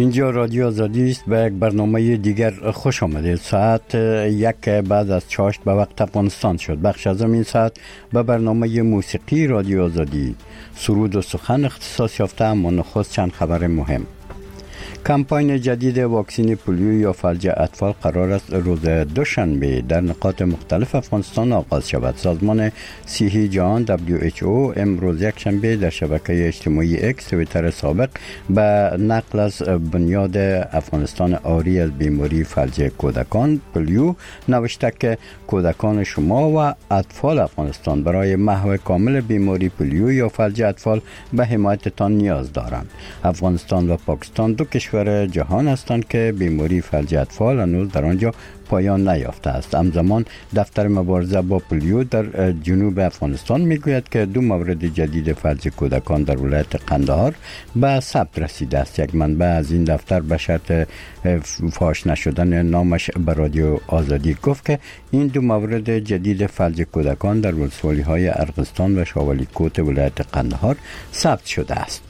اینجا رادیو آزادی است. به یک برنامه دیگر خوش آمدید. ساعت 1 بعد از چاشت به وقت افغانستان شد. بخش از این ساعت به برنامه موسیقی رادیو آزادی، سرود و سخن اختصاص یافته، اما نخست چند خبر مهم. کمپاین جدید واکسن پولیو یا فلج اطفال قرار است روز دوشنبه در نقاط مختلف افغانستان آغاز شود. سازمان صحی جهان WHO امروز یک شنبه در شبکه اجتماعی اکس توییتر سابق به نقل از بنیاد افغانستان عاری از بیماری فلج کودکان پولیو نوشته که کودکان شما و اطفال افغانستان برای محو کامل بیماری پولیو یا فلج اطفال به حمایتتان نیاز دارند. افغانستان و پاکستان دو کشور جهان هستند که بیماری فلج اطفال هنوز در آنجا پایان نیافته است. همزمان دفتر مبارزه با پولیو در جنوب افغانستان میگوید که 2 مورد جدید فلج کودکان در ولایت قندهار به ثبت رسیده است. یک منبع از این دفتر به شرط فاش نشدن نامش به رادیو آزادی گفت که این 2 مورد جدید فلج کودکان در ولسوالی‌های ارغستان و شاولی کوت ولایت قندهار ثبت شده است.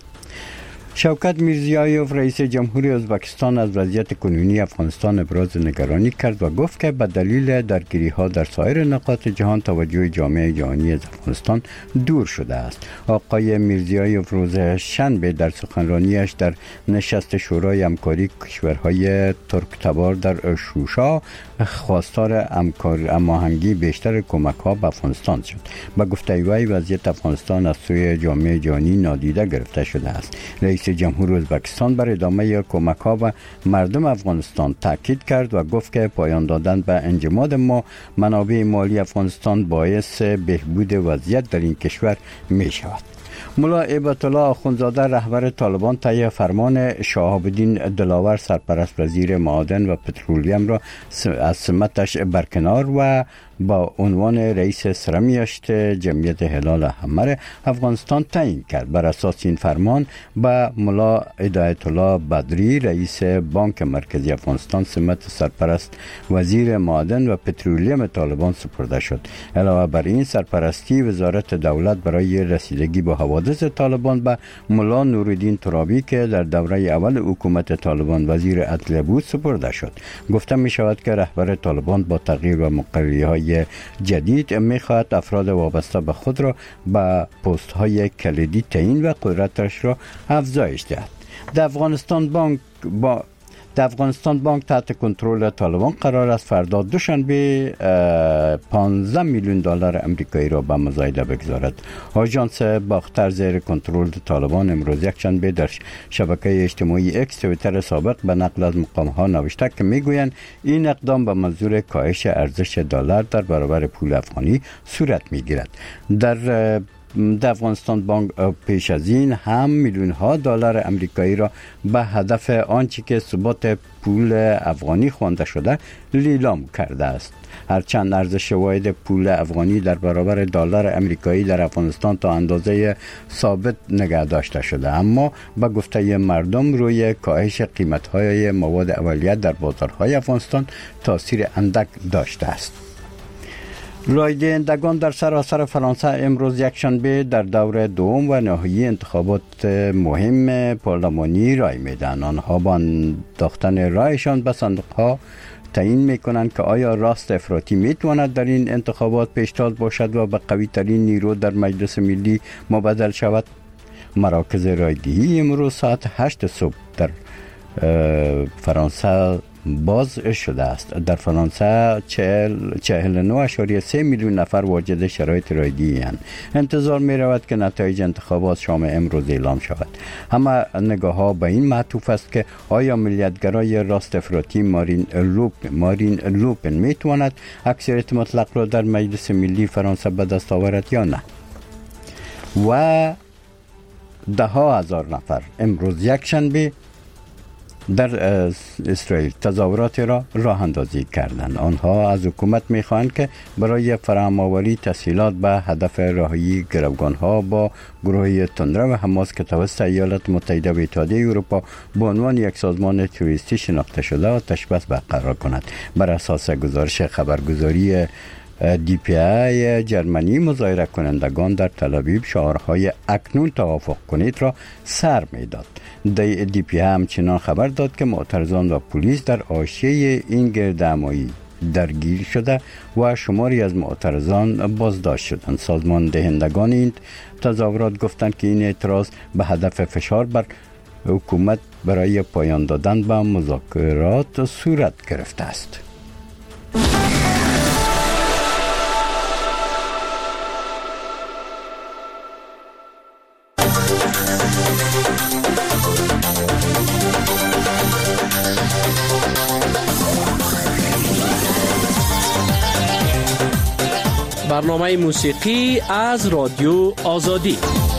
شوکت میرزیایوف رئیس جمهوری ازبکستان از وضعیت کنونی افغانستان ابراز نگرانی کرد و گفت که به دلیل درگیری‌ها در سایر نقاط جهان توجه جامعه جهانی از افغانستان دور شده است. آقای میرزیایوف روز شنبه در سخنرانیش در نشست شورای همکاری کشورهای ترک تبار در شوشا خواستار هماهنگی بیشتر کمک‌ها به افغانستان شد. با گفته وی وضعیت افغانستان از سوی جامعه جهانی نادیده گرفته شده است. رئیس جمهور ازبکستان بر ادامه کمک‌ها و مردم افغانستان تاکید کرد و گفت که پایان دادن به انجماد منابع مالی افغانستان باعث بهبود وضعیت در این کشور می شود. ملا هیبت الله آخوندزاده رهبر طالبان طی فرمان شهاب الدین دلاور سرپرست وزیر معادن و پترولیم را از سمتش برکنار و با عنوان رئیس سرمیشت جمعیت هلال احمر افغانستان تعیین کرد. بر اساس این فرمان به ملا هدایت الله بدری رئیس بانک مرکزی افغانستان سمت سرپرست وزیر معادن و پترولیم طالبان سپرده شد. علاوه بر این سرپرستی وزارت دولت برای رسیدگی به حوادث طالبان به ملا نورالدین ترابی که در دوره اول حکومت طالبان وزیر عدلیه بود سپرده شد. گفته می شود که رهبر طالبان با تغییر و مقرری‌های جدید می‌خواهد افراد وابسته به خود را به پست‌های کلیدی تعیین و قدرتش را افزایش دهد. در افغانستان بانک تحت کنترل طالبان قرار است فردا دوشنبه 15 میلیون دلار آمریکایی را به مزایده بگذارد. آژانس باختر زیر کنترل طالبان امروز یکشنبه در شبکه اجتماعی اکس توییتر سابق به نقل از مقام‌ها نوشته که میگویند این اقدام به منظور کاهش ارزش دلار در برابر پول افغانی صورت میگیرد. در افغانستان بانک پیش از این هم میلیون ها دلار آمریکایی را به هدف آنچه که ثبات پول افغانی خوانده شده لیلام کرده است. هرچند ارزش واحد پول افغانی در برابر دلار آمریکایی در افغانستان تا اندازه ثابت نگه داشته شده، اما با گفته مردم روی کاهش قیمت‌های مواد اولیه در بازارهای افغانستان تاثیر اندک داشته است. رای دهندگان در سراسر فرانسه امروز یکشنبه در دور دوم و نهایی انتخابات مهم پارلمانی رای میدن. آنها با انداختن رایشان به صندوق‌ها تعیین میکنند که آیا راست افراطی میتواند در این انتخابات پیشتاز باشد و به قوی ترین نیرو در مجلس ملی مبدل شود. مراکز رایدهی امروز ساعت 8 صبح در فرانسه باز شده است. در فرانسه 49.3 میلیون نفر واجد شرایط رایدهی اند. انتظار می رود که نتایج انتخابات شام امروز اعلام شود. همه نگاه ها به این معطوف است که آیا ملیتگرای راست افراطی مارین لوپن می تواند اکثریت مطلق را در مجلس ملی فرانسه به دست آورد یا نه. و 10,000 نفر امروز یکشنبه در اسرائیل تظاهرات را راه اندازی کردند. آنها از حکومت می‌خواهند که برای فراهم آوری تسهیلات به هدف رهایی گروگان‌ها با گروه تندرو حماس که توسط ایالات متحده و اتحادیه اروپا به عنوان یک سازمان تروریستی شناخته شده آتش بس برقرار کند. بر اساس گزارش خبرگزاری DPI جرمنی مظاهره کنندگان در تل‌آویو شعارهای اکنون توافق کنید را سر می‌داد. DPI همچنان خبر داد که معترضان و پلیس در حاشیه این گردهمایی درگیر شده و شماری از معترضان بازداشت شدند. سازمان دهندگان این تظاهرات گفتند که این اعتراض به هدف فشار بر حکومت برای پایان دادن به مذاکرات صورت گرفته است. برنامه موسیقی از رادیو آزادی.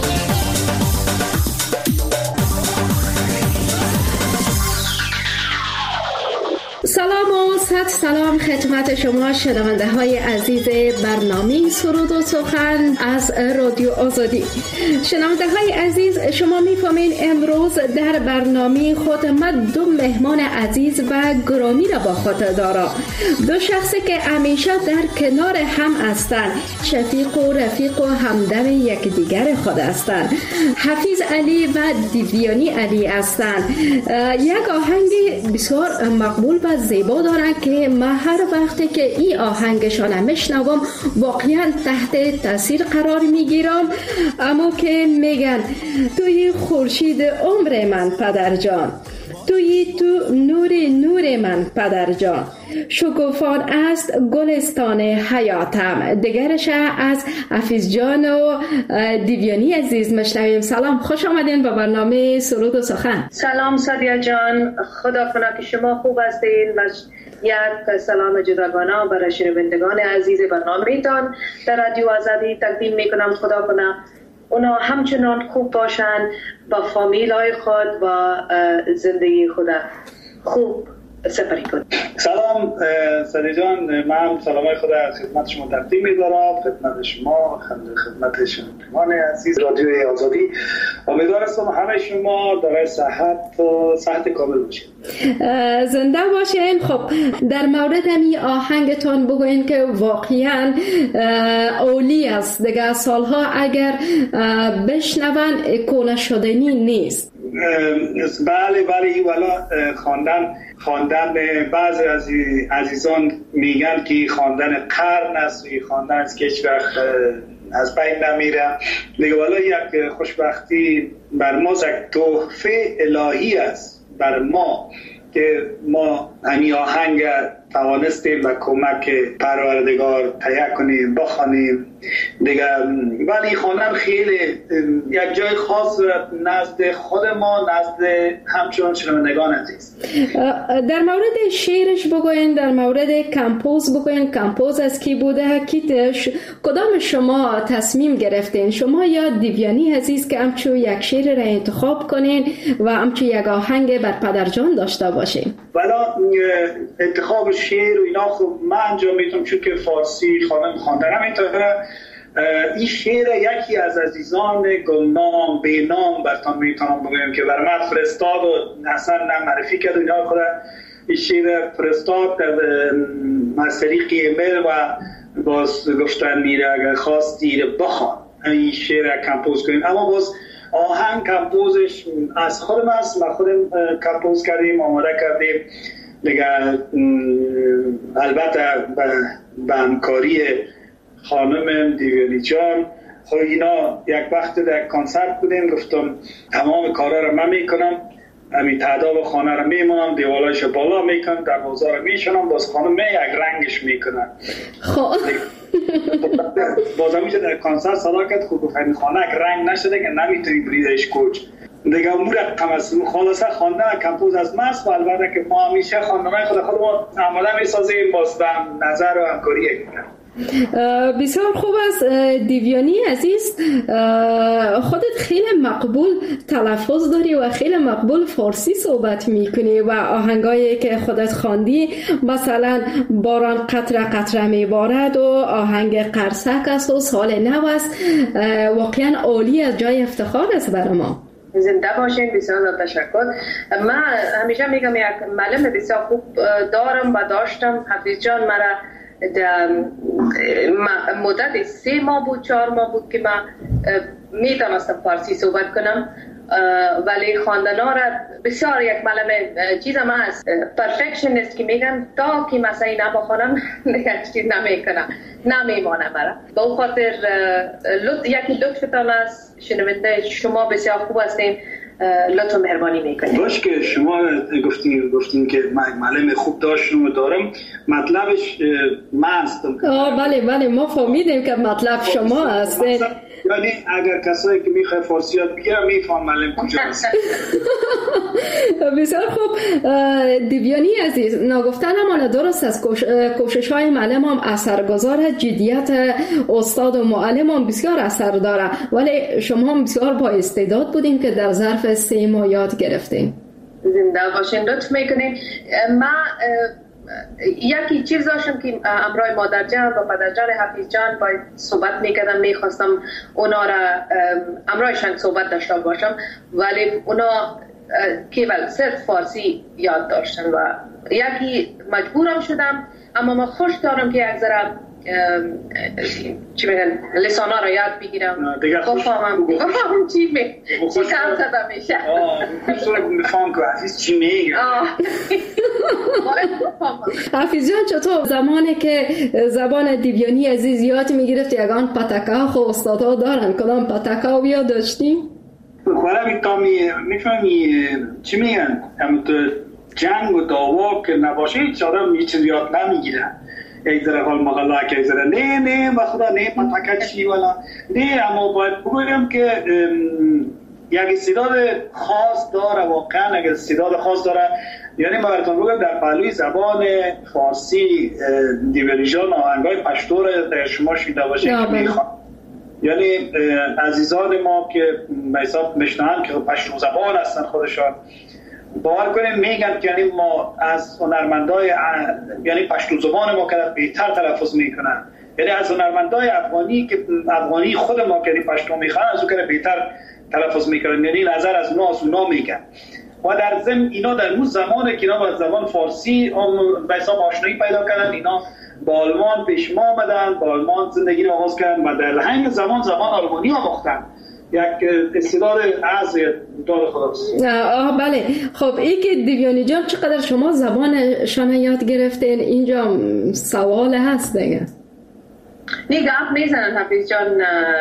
سلام خدمت شما شنونده های عزیز برنامه سرود و سخن از رادیو آزادی. شنونده های عزیز، شما میفهمین امروز در برنامه خود ما دو مهمان عزیز و گرامی را با خود دارم. دو شخصی که همیشه در کنار هم هستند، شفیق و رفیق و همدم یکدیگر خود هستند. حفیظ علی و دیویانی علی هستند. یک آهنگ بسیار مقبول و زیبا دارند که من هر وقتی که این آهنگشان میشنوم واقعا تحت تاثیر قرار میگیرم. اما که میگن توی خورشید عمر من پدر جان، تو نور من پدر جان، شکوفان است گلستان حیاتم. دیگرش از حفیظ جان و دیویانی عزیز مشنویم. سلام، خوش آمدین به برنامه سرود و سخن. سلام سادیا جان، خدا کنه که شما خوب هستین و یک سلام جداگانه برای شنوندگان عزیز برنامه‌تان در رادیو آزادی تقدیم میکنم. خدا کنه اونا همچنان خوب باشن، با فامیل های خود و زندگی خود خوب سپری کنید. سلام سادی جان، من سلامای خود از خدمت شما تقدیم می‌دارم، خدمت شما، خدمت شنوندگان عزیز رادیوی آزادی. امیدوارم همه شما در صحت کامل باشید. زنده باشین. خب در مورد این آهنگتون بگوین که واقعا اولی است، دیگه سالها اگر بشنون کونه شدنی نیست. بله والا خواندن بعضی از عزیزان میگن که خواندن قرن است، خواندن است که هیچ وقت از بین نمیره. دیگه والا یک خوشبختی بر ما، یک تحفه الهی است بر ما که ما همین آهنگ توانستیم و کمک پروردگار تهیه کنیم بخوانیم دیگه. ولی خواندن خیلی یک جای خاص نزد خود ما، نزد همچنان شنوندگان عزیز. در مورد شعرش بگوین، در مورد کمپوز بگوین. کمپوز از کی بوده؟ کدام شما تصمیم گرفتین، شما یا دیویانی عزیز، که همچون یک شعر را انتخاب کنین و همچون یک آهنگ بر پدرجان داشته باشین؟ والا انتخاب شعر و اینا خب من انجام میدم، چون که فارسی خواندنم اینطوره. این شعر یکی از عزیزان گمنام بینام برتان میتونم بگویم که بر من فرستاد و اصلا معرفی کرد و اینا. خود این شعر فرستاد از طریق ایمیل و باز گفتن میره اگر خواستی بخوان این شعر کمپوز کنیم. اما باز آهنگ کمپوزش از خودم است، ما خودم کمپوز کردیم، آماده کردیم دیگه. البته به همکاری خانم دیویانی جان. خب اینا یک وقت در کنسرت بودیم، گفتم تمام کارا رو من میکنم، همین تعداد خانه رو میمونم، دیوالایش بالا میکنم، دروازه رو میشنم، باز خانم یک رنگش میکنم. خب باز همیشه در کنسرت صدا کرد خب گفتن خانه یک رنگ نشده که نمیتونی بریدش کوچ دیگه. امور خلاصه خواندن کمپوز از ماست و البته که ما همیشه خواندنهای خودمون آماده میسازیم، باز به نظر و همکاری کنیم. بسیار خوب است. دیویانی عزیز، خودت خیلی مقبول تلفظ داری و خیلی مقبول فارسی صحبت میکنی و آهنگایی که خودت خواندی مثلا باران قطره قطره میبارد و آهنگ قرصک است و سال نو است، واقعا عالی از جای افتخار است برای ما. زنده باشین. بسیار تشکر. من همیشه میگم یک معلم بسیار خوب دارم و داشتم. حفیظ جان مرا مدت 3 ماه بود 4 ماه بود که من میتونستم فارسی صحبت کنم، ولی خواندنا را بسیار یک ملمه چیز هم هست، پرفکشنیست که میگن تا که مثلا اینا بخونم دیگه چیز نمیکنم نمیمانم برا. با اون خاطر یکی لطفتان است، شنونده شما بسیار خوب هستین، لطف مهربانی میکنید. باش که شما گفتین که معلم خوب داشتم و دارم، مطلبش من هستم. بله ما فهمیدیم که مطلب شما هستین. یعنی اگر کسایی که میخواه فارسی یاد بگیرم میفهم معلم کجا هست. بسیار خوب دیویانی عزیز، نگفتن هم درست است، کوشش های معلم هم اثرگذاره، جدیت استاد و معلم هم بسیار اثر داره، ولی شما هم بسیار با استعداد بودین که در ظرف 3 ماه یاد گرفتین. زنده باشین، لطف میکنین. من یکی چیز داشتم که امرای مادر جان و پدر جان حفیظ جان باید صحبت میکردم، میخواستم اونا را امرایشان صحبت داشته باشم، ولی اونا کیول صرف فارسی یاد داشتن و یکی مجبورم شدم، اما من خوش دارم که یک ذره چی میگن لسانا را یاد بگیرم، بفهمم چی کم زده میشه. بفهم که حفیظ چی میگه. حفیظ جان چطور زمانی که زبان دیویانی عزیز یاد میگرفت یگان پتکا خو استادا دارن، کدام پتکا و یاد داشتیم؟ خواهرم کامی میفهمی چی میگن، جنگ و دعوا که نباشه هیچ آدم هیچ چیز یاد نمیگیره. یک ذره حال مغلا که یک ذره نه بخدا نه پتکا چی ولا نه، اما باید بگویم که یک استعداد خاص داره، واقعا اگر استعداد خاص داره. یعنی ما براتون بگم در پهلوی زبان فارسی دیویانی جان آهنگای پشتو رو در شما شنیده باشید که میخوام، یعنی عزیزان ما که به حساب میشنن که پشتو زبان هستن خودشان، باور کنیم میگن که یعنی ما از هنرمندای یعنی پشتو زبان ما که بهتر تلفظ میکنن، یعنی از هنرمندای افغانی که افغانی خود ما که پشتو میخوان از اون که بهتر تلفظ میکنن، یعنی نظر از اونا میگن. و در ضمن اینا در اون زمانه که اینا با زبان فارسی به حساب آشنایی پیدا کردن، اینا با آلمان پیش ما آمدن، با آلمان زندگی رو آغاز کردن و در همین زبان آلمانی آموختن. یک استعداد از دار خداست. بله. خب این که دیویانی جان چقدر شما زبانشان یاد گرفتین، اینجا سوال هست دیگه. گپ میزنن حفیظ جان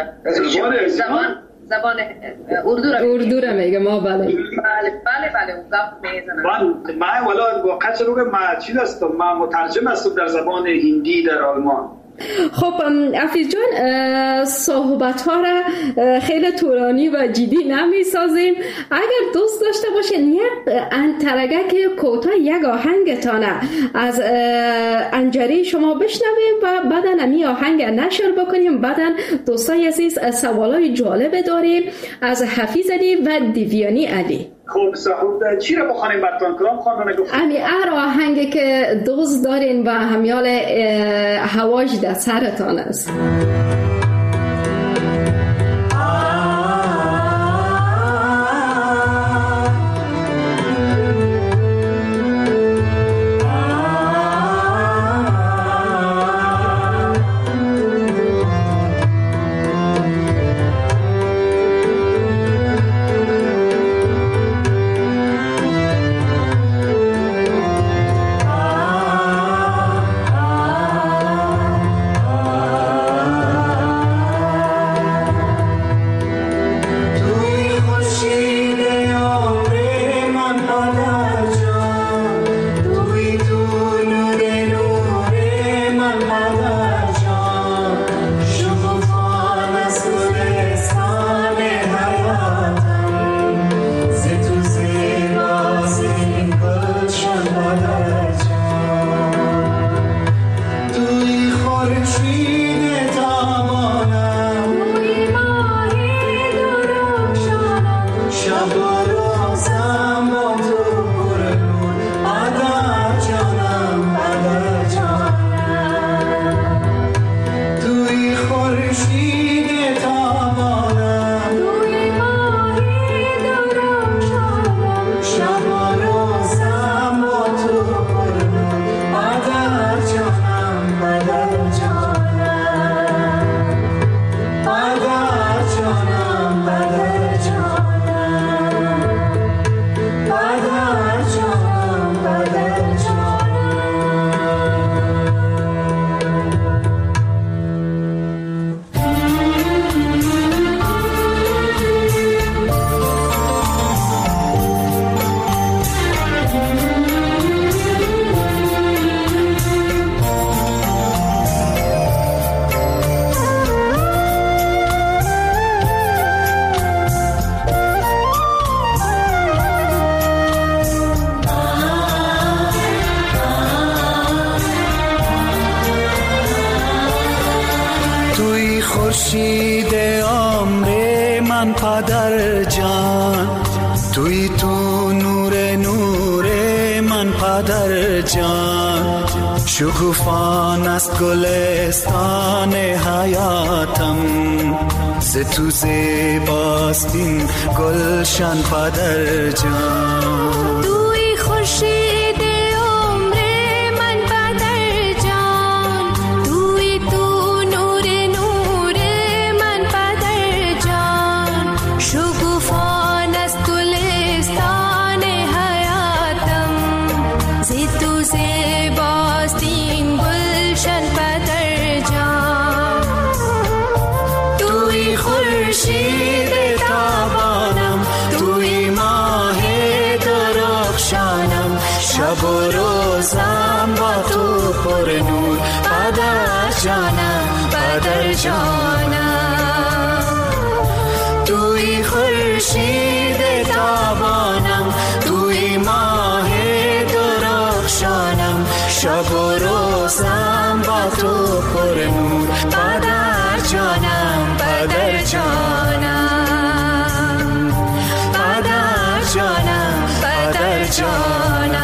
زبان اردو را میگه ما. بله اون گپ میزنن. من والا واقعا چه بگم، من چی هستم، من مترجم هستم در زبان هندی در آلمان. خب حفیظ جان صحبت ها را خیلی طولانی و جدی نمی سازیم، اگر دوست داشته باشین یک انترگک کوتاه یک آهنگتانه از انجری شما بشنویم و بعدا امی آهنگ نشر بکنیم، بعدا دوستای عزیز سوالای جالب داریم از حفیظ علی و دیویانی علی. خوب صاحب چی را بخوانیم براتون کدام خواندن گفت؟ امی آهنگی که دوست دارین و همیال هواش در سرتان است. خورشید عمر من پدر جان، توی تو نور من پدر جان. شکوفان است گلستان حیاتم، ز تو زیباست این گلشن پدر جان. توی خورشید شب و روزم با تو پر نور پدر جانم، پدر جانم. توی خورشید تابانم، توی ماه درخشانم، شب و روزم با تو پر نور پدر جانم، پدر جانم، پدر جانم، پدر جانم.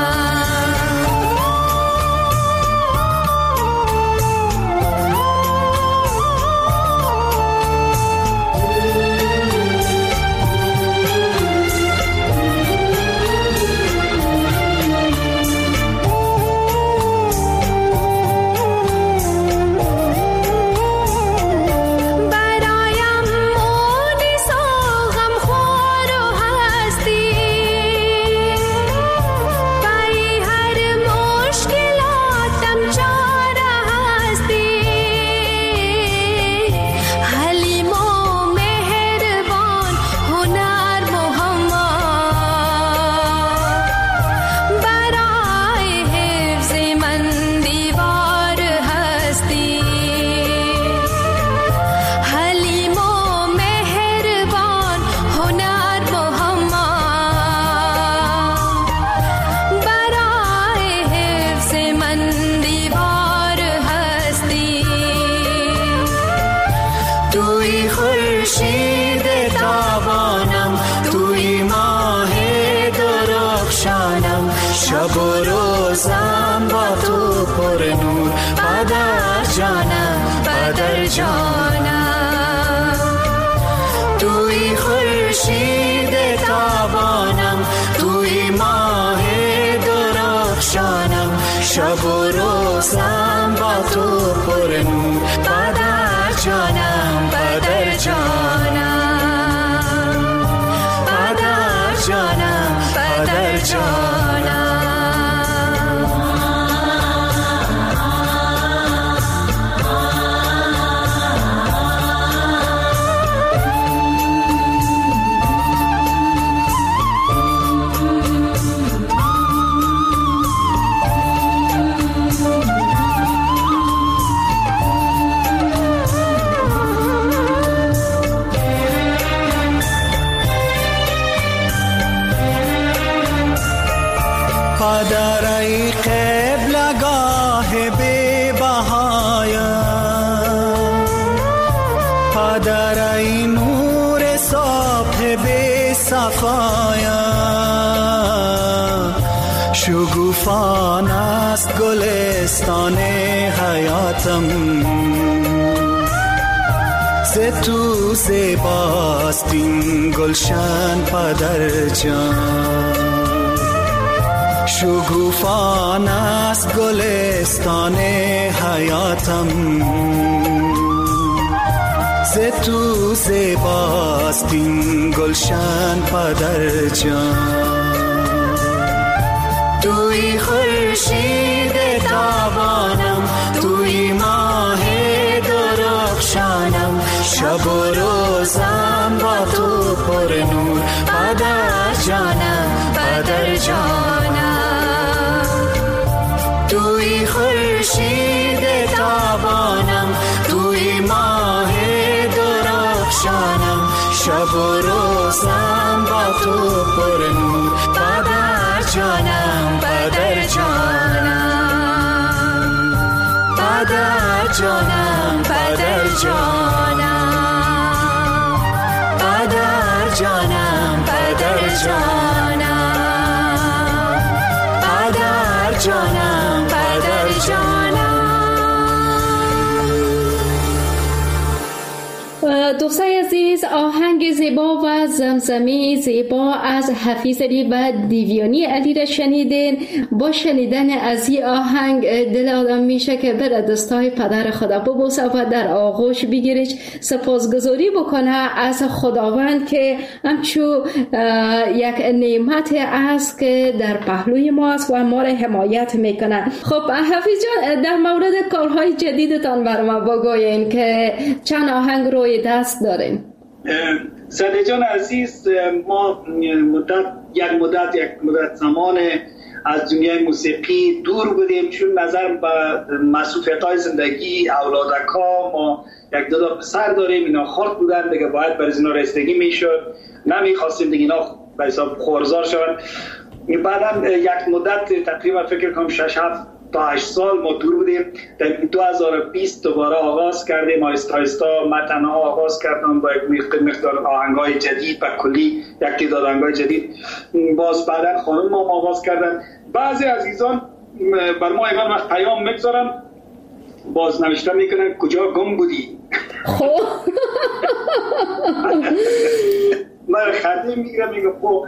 شب و روزم با تو پر نور پدر جانم، پدر جانم. توی خورشید تابانم، توی ماه درخشانم، شب و روزم با تو پر نور پدر جانم، پدر جانم، پدر جانم، پدر جانم. پدر ای قبلگاه بی بهایم، پدر ای نور صبح بی صفایم. شگوفان است گلستان حیاتم، ز تو زیباست این گلشن پدر جان. شگوفان است گلستان حیاتم، ز تو زیباست این گلشن پدر جان. توی خورشید تابانم، توی ماه درخشانم، شب و روزم با تو پر نور پدر جانم، پدر جانم. توی خورشید تابانم، توی ماه درخشانم، شب و روزم با تو پر نور پدر جانم، پدر جانم، پدر جانم پدر جانم پدر جانم پدر جانم پدر جانم پدر جانم. دوستای عزیز، آهنگ زیبا و زمزمه زیبا از حفیظ علی و دیویانی علی را شنیدین. با شنیدن از این آهنگ دل آدم میشه که بر دستای پدر خدا ببوسه و در آغوش بگیرش، سپاسگزاری بکنه از خداوند که همچو یک نعمت است که در پهلوی ما است و ما را حمایت میکنه. خب حفیظ جان، در مورد کارهای جدیدتان بر ما بگوین که چند آهنگ روی دست دارین؟ سعدی جان عزیز، ما یک مدت زمان از دنیای موسیقی دور بودیم، چون نظر به مسئولیت‌های زندگی اولادکا، ما یک دو پسر داریم، اینا خرد بودن دیگه، باید برای اینا رسیدگی میشد، نمیخواستیم دیگه اینا به حساب خورزار شدن. بعدم یک مدت تقریبا فکر کنم 6 تا 8 سال ما دور بودیم. در 2020 دوباره آغاز کردیم، آهسته آهسته متن‌ها آغاز کردم با یک مقدار آهنگ‌های جدید و کلی یک تعداد آهنگ‌های جدید. باز بعداً خانم ما آغاز کردن. بعضی عزیزان بر ما ایمان وقت پیام میگذارن، باز نوشته میکنن کجا گم بودی؟ خب من خنده میگیرم، میگم خب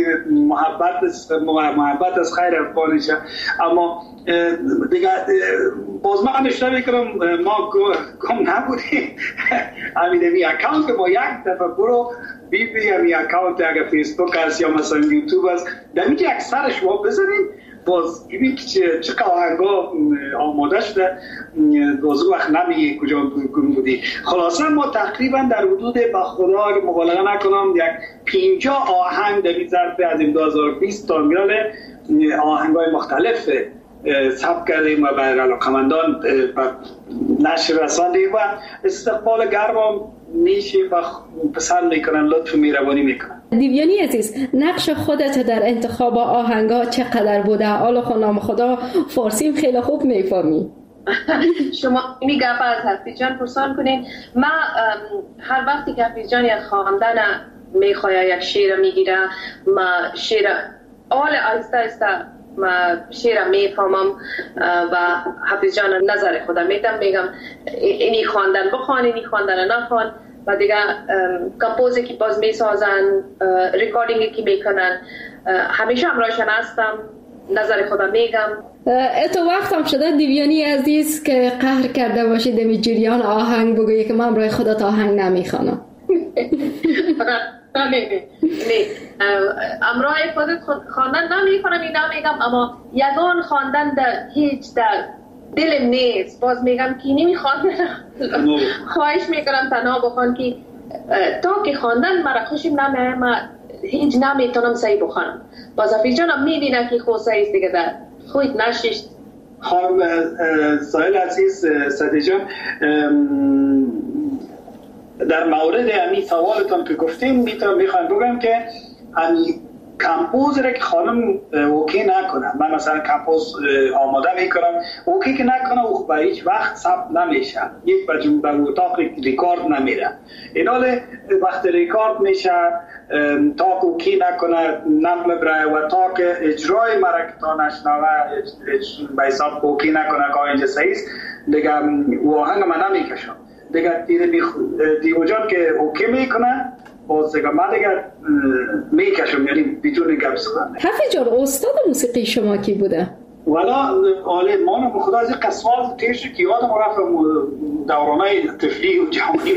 محبت از خیر افغانشه، اما دیگه باز من نشته میکنم ما گم نبودیم. همین اکانت ما یک دفعه برو بی همین اکانت اگر فیسبوک هست یا مثلا یوتیوب هست، در میگه اکثر شما بزنید، باز ببین که چه آهنگا آماده شده، باز وقت نمیگه کجا گم بودی. خلاصه ما تقریبا در حدود با خدا اگه مبالغه نکنم یک 50 آهنگ در این ظرف از 2020 تا میاد آهنگای مختلف ثبت کردیم و برای علاقمندان نشر رساندیم و استقبال گرم میشه و پسند میکنن، لطف و مهربانی میکنن. دیویانی عزیز، نقش خودت در انتخاب آهنگا چقدر بوده؟ حالا خانم خدا فارسی خیلی خوب میفهمی. شما میگه از حفیظ جان پرسان کنین. من هر وقتی که حفیظ جان یک خواندن میخواه یک شعر میگیره، ما شعر آل آیسته آیسته ما شعر میفهمم و حفیظ جان نظر خودم میگم اینی خواندن بخوان، اینی خواندن نخوان، و دیگه کمپوزی که باز میسازن، ریکاردینگی که میکنن، همیشه همراهشان هستم، نظر خودم میگم. اتو وقت هم شده دیویانی عزیز که قهر کرده باشید دمی جریان آهنگ بگویی که من همراه خودت آهنگ نمیخوانم؟ نه امراه خودت خواندن نمیکنم، این نمیگم، اما یگان خواندن در هیچ در دلم نیست. باز میگم که نمیخواندن، خواهش میکنم تنها بخوان که تا که خواندن مرا خوشم نمیه، من هیچ نمیتونم صحیح بخوانم. باز حفیظ جانم میبینه که خوصه ایست دیگه در خود نشیشت. خانم سایل عزیز، سعدی جان، در مورد همین سوالتان که گفتیم میخوام بگم که همین کمپوز را که خانم اوکی نکنه، من مثلا کمپوز آماده میکنم اوکی که نکنه، او به هیچ وقت ثبت نمیشه، یک به اتاق ریکارد نمیره. این حال وقت ریکارد میشه تا که اوکی نکنه نمیبره و تا که اجرای مرکتا نشنوه به حساب اوکی نکنه که اینجا صحیح دیگه آهنگ من نمیکشم دیگه. دیو جان که اوکی میکنه باز دیگه من دیگه میکشم، یعنی بدون گپ سخن. حفیظ جان، استاد موسیقی شما کی بوده؟ والا آله ما بخدا از این قسمات تیش که یادم رفتم دورانه طفلی و جوانی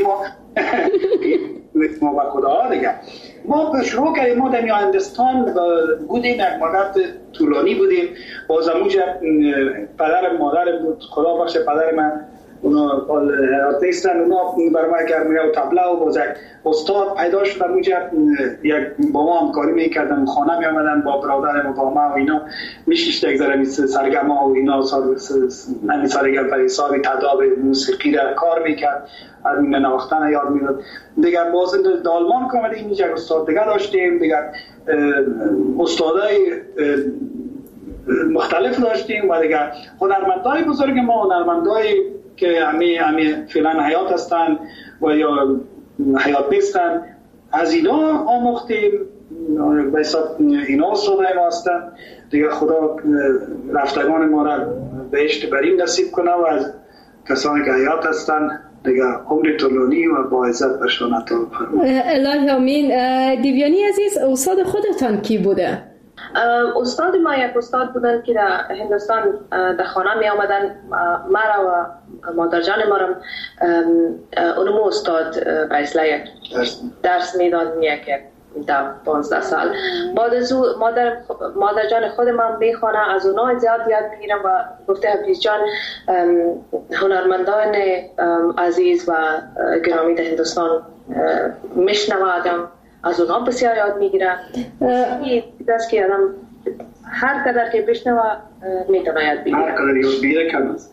ما با خدا دیگه ما شروع کردیم. ما در هندوستان بودیم، یک مدت طولانی بودیم. باز اونجا پدر مادر بود، خدا بخش پدر من اونا آرتیستن، اونا برای ما کردن و تبله و باز یک استاد پیدا شد اونجا، یک با ما همکاری میکردن، خانه می آمدن با برادرم و با ما و اینا میشیشت یک ذره سرگرم و اینا سرگرم پر حساب تداب موسیقی را کار میکرد، از این نواختن یاد میداد دیگر. باز دالمان که آمده اینجا استاد دیگر داشتیم دیگر، استادای مختلف داشتیم و دیگه هنرمندای بزرگ ما، هنرمندایی که همی فعلا حیات هستن و یا حیات نیستن، از اینا آموختیم، به حساب اینا استادای ما هستن دیگه. خدا رفتگان ما را بهشت برین نصیب کنه و از کسانی که حیات هستن دیگه عمر طولانی و با عزت برشان عطا فرماید. الهی آمین. دیویانی عزیز، استاد خودتان کی بوده؟ استاد ما یک استاد بودن که در هندوستان در خانه می آمدن، مرا و مادر جان ما را علوم استاد به اصلاح یک درس می دادن، یک 15 سال. بعد از او مادر جان خود من میخوانه، از اونا زیاد یاد میگیرم و گفته حفیظ جان هنرمندان عزیز و گرامی در هندوستان میشنوادم، از اونا بسیار یاد میگیرم. این دست که آدم هر قدر که بشنوه میتونه یاد بگیره. هر قدر یاد بگیره کم است.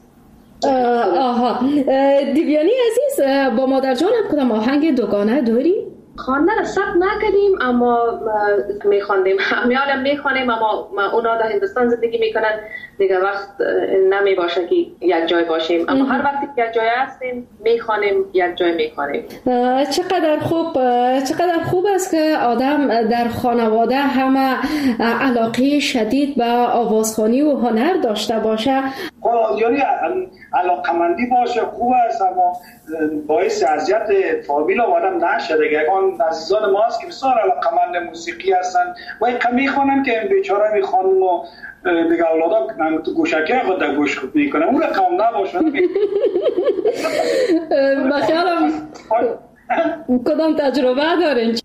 دیویانی عزیز، با مادر جانم کدام آهنگ دوگانه داری؟ خواندن ثبت نکردیم اما میخواندیم، میادم میخوانیم، اما اونا در هندوستان زندگی میکنن دیگه، وقت نمی باشه که یک جای باشیم، اما هر وقتی یک جای هستیم میخوانیم، یک جای میخوانیم. چقدر خوب است که آدم در خانواده همه علاقه شدید به آوازخوانی و هنر داشته باشه. یعنی علاقمندی باشه خوب است، اما باعث اذیت فامیل و آدم نشه دیگه. اون عزیزان ما هست که بسیار علاقمند موسیقی هستن و این کمی خوانن که این بیچاره میخوانن و دیگه اولادا تو گوشکه خود در گوش خود میکنن، اون رقم نباشه. بخیالم کدام تجربه دارین؟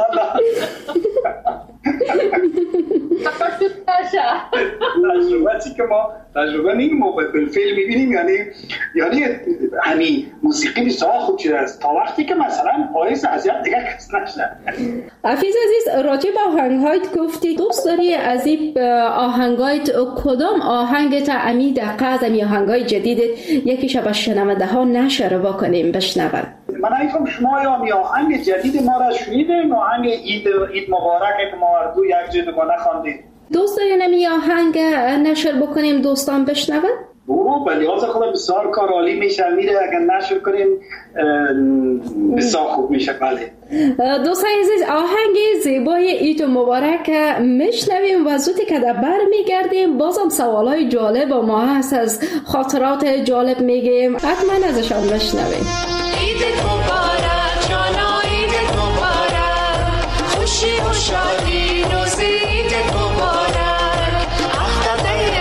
تجربه که ما تجربه نیم ما بالفعل میبینیم، یعنی همین موسیقی بسیار خوب چیز است تا وقتی که مثلا باعث اذیت دیگه کس نشه. حفیظ عزیز، راجع به آهنگ‌هایت گفتی، دوست داری از این آهنگ‌هایت کدام آهنگت امی دقیقه از امی آهنگ‌های جدیدت یکیش به شنونده ها نشر بکنیم بشنون؟ من ایفم شما یا می آهنگ جدید ما را شنیدیم، آهنگ عید مبارک که ما اردو یک جد ما نخواندیم. دوست داری نمی آهنگ نشر بکنیم دوستان بشنون؟ به لحاظ خود بسیار کار عالی میشه، میره اگر نشر کنیم بسیار خوب میشه. بله دوستان عزیز، آهنگ زیبای عید مبارک میشنویم و زودی که در بر میگردیم بازم سوالای جالب ما هست، از خاطرات جالب میگیم، حتما ازشان بشنویم. عید مبارک جانا، عید مبارک، خوشی و شادی روزی عید مبارک، اختر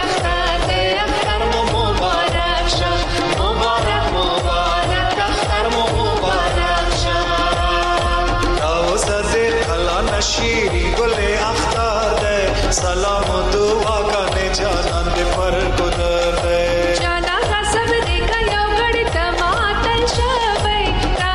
مبارک شد، مبارک اختر مبارک شد. روزد کلان شیری گل اختر ده، سلام و دعا کنه جانان ده پر گذر ده. جانا کا سب دیکھا یو گڑی تماتل شبی،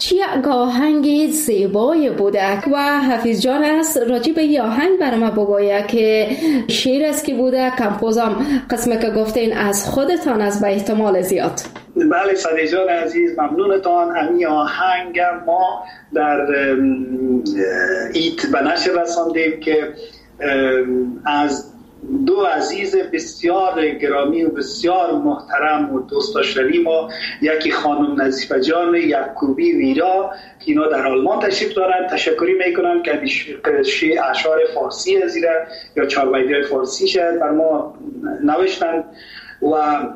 چی یک آهنگ زیبای بوده و حفیظ جان است راجع به این آهنگ برای ما بگوید که شعر است که بوده، کمپوزم قسمه که گفتین از خودتان است به احتمال زیاد. بله صدیق جان عزیز ممنونتان. همین آهنگ ما در ایت به نشر رساندیم که از دو عزیز بسیار گرامی و بسیار محترم و دوست داشتنی ما، یکی خانم نظیفه جان یعقوبی ویرا که اینا در آلمان تشریف دارن، تشکری میکنم که اشعار فارسی زیرا یا چاربیدی فارسی شد بر ما نوشتن و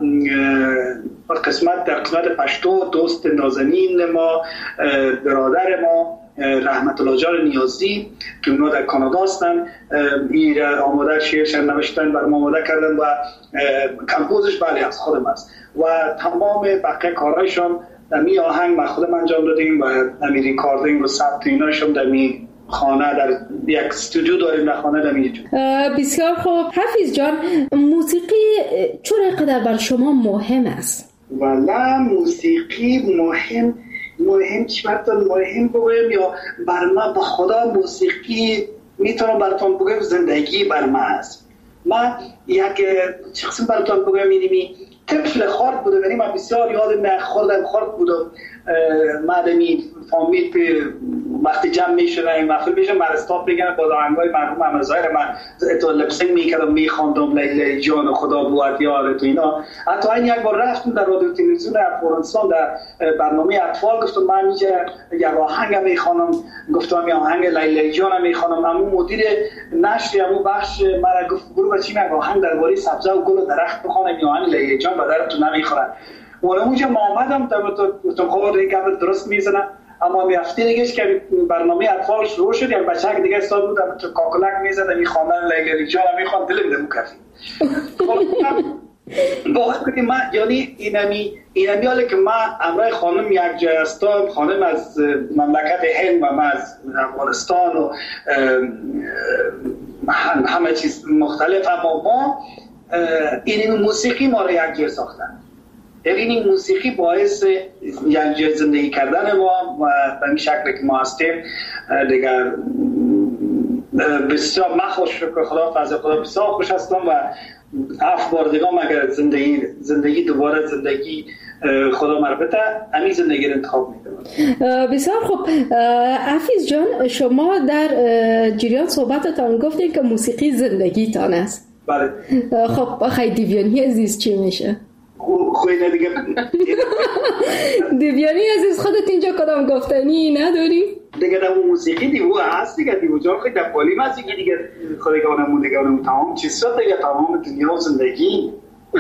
در قسمت پشتو دوست نازنین ما، برادر ما رحمت الله جان نیازی که اونا در کانادا هستن، این آماده شعرشن نوشتن بر ما آماده کردن و کمپوزش بله از خودم است و تمام بقیه کارهایشون در می آهنگ ما خودم انجام دادیم و امی ریکاردینگ و ثبت ایناشون در می خانه در یک استودیو داریم در خانه در می. بسیار خوب. حفیظ جان، موسیقی چرا قدر بر شما مهم است؟ والا موسیقی مهم چیمتون مهم بگویم یا بر ما به خدا موسیقی میتونم براتون بگویم زندگی بر ما است. من یک شخصی براتون بگویم میدیمی طفل خورد بودم، یعنی من بسیار یادم خورد بودم مادمی فامیل به وقتی جمع میشدن محفل میشن من استاپ میگن با آهنگای مرحوم احمد ظاهر من تو لپسینگ میکردم میخوندم لیلی جان خدا بود یارت اینا. حتی این یک بار رفتم در رادیو تلویزیون افغانستان در برنامه اطفال گفتم من اینجا یک آهنگ میخوانم، گفتم این آهنگ لیلی جان میخوانم. اما مدیر نشر اما بخش مرا گفت برو بچی من آهنگ درباره سبزه و گل و درخت بخوانم، این آهنگ لیلی جان بدرتون نمیخوره. اونجا ما آمدم گفتم خب این گپ درست میزنه. اما می هفته دیگهش که برنامه اطفال شروع شد یک بچه دیگه استاد بود تو کاکلک میزد میخواندن لیلی جان میخوان دلم دمو کفی باید کنیم من یعنی اینمی حاله که من امرای خانم یک جای هستم، خانم از مملکت هند و من از افغانستان و همه چیز مختلف، اما ما این موسیقی ما رو یک جای ساختن. این موسیقی باعث یک جای زندگی کردن ما و به این شکل که ما هستیم دیگر بسیار من خوش که خدا فضل خدا بسیار خوش هستم و 7 بار دیگه اگر زندگی دوباره زندگی خدا مربوطه همین زندگی رو انتخاب میکنم. بسیار خوب. حفیظ جان، شما در جریان صحبتتان گفتید که موسیقی زندگیتان است. بله. خب خیلی دیویانی عزیز چی میشه؟ خوی دیگه دیویانی عزیز خودت اینجا کدام گفتنی نداری؟ دیگه در موسیقی دیو هست دیگه، دیو جان خیلی در پالی موسیقی دیگه خودی گانمون دیگه اونم تمام چیز شد دیگه، تمام دنیا و زندگی